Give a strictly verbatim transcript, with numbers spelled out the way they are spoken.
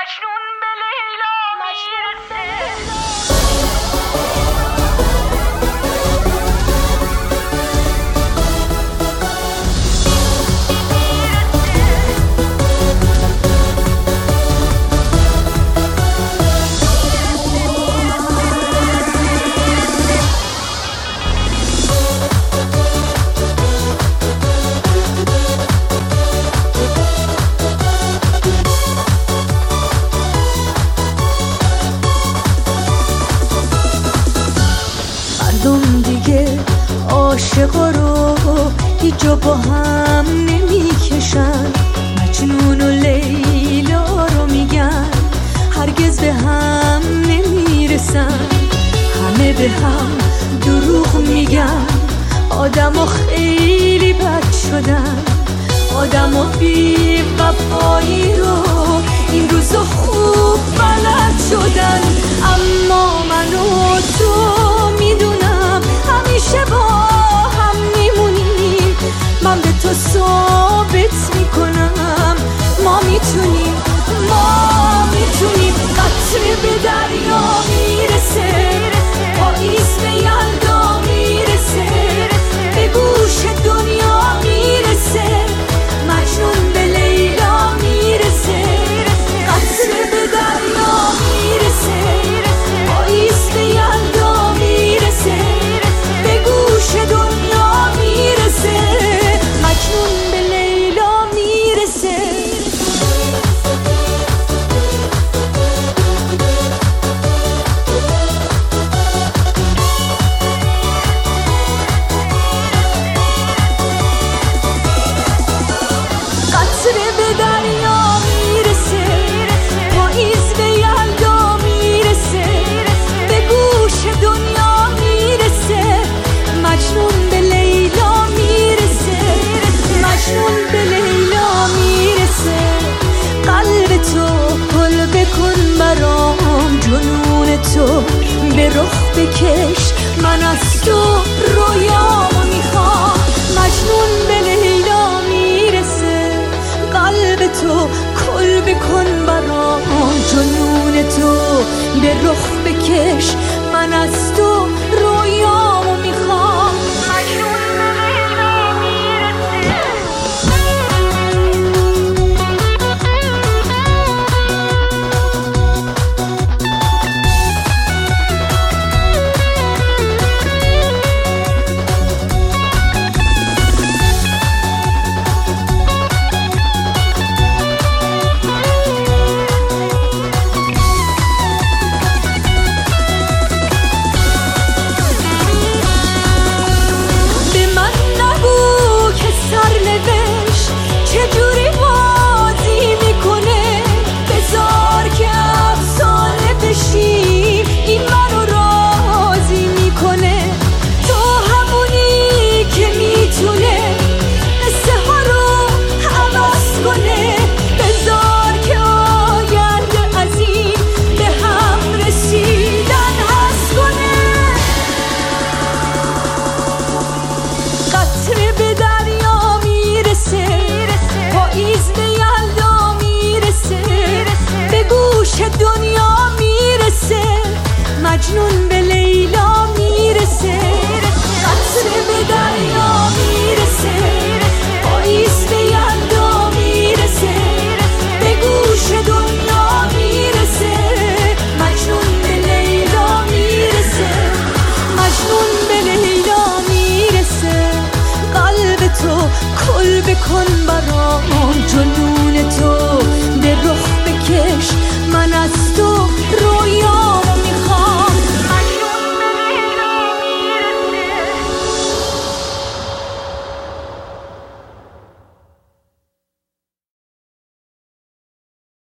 مجنون به لیلا میرسه. مردم دیگه عاشقا رو هیچ جا با هم نمیکشن، مجنون و لیلا رو میگن هرگز به هم نمیرسن. همه به هم دروغ میگن، آدم ها خیلی بد شدن، آدم ها بی وفایی رو این روزا خوب بلد شدن. اما من و تو میدونم همیشه با هم میمونیم، من به تو ثابت میکنم ما میتونیم، ما میتونیم. قطره به دریا میرسه، پاییز به یلدا میرسه، به گوش دنیا میرسه، مجنون به لیلا میرسه. قطره به دریا میرسه، پاییز به یلدا میرسه، به گوش دنیا میرسه، مجنون به لیلا میرسه. قطره به دریا میرسه، پاییز به یلدا میرسه، به گوش دنیا میرسه، مجنون به لیلا میرسه، مجنون به لیلا میرسه. قلب تو گل بکن برام، جنون تو به رخ بکش، من از تو رویامو میخوام، مجنون به لیلا میرسه. قلب تو کل بکن برام، جنون تو به رخ بکش، من از تو رویامو میخوام، مجنون به لیلا میرسه. چجوری بازی میکنه، بذار که افسانه بشیم، این منو راضی میکنه. تو همونی که میتونه قصه ها رو عوض کنه، بذار که آینده از این به هم رسیدن حس کنه. قطره به دریا میرسه، پاییز به یلدا میرسه، به گوش دنیا میرسه، مجنون به لیلا میرسه. قطره به دریا میرسه، پاییز به یلدا میرسه، به گوش دنیا میرسه، مجنون به لیلا میرسه، مجنون به لیلا میرسه. قلب تو کل بکن برام، جنون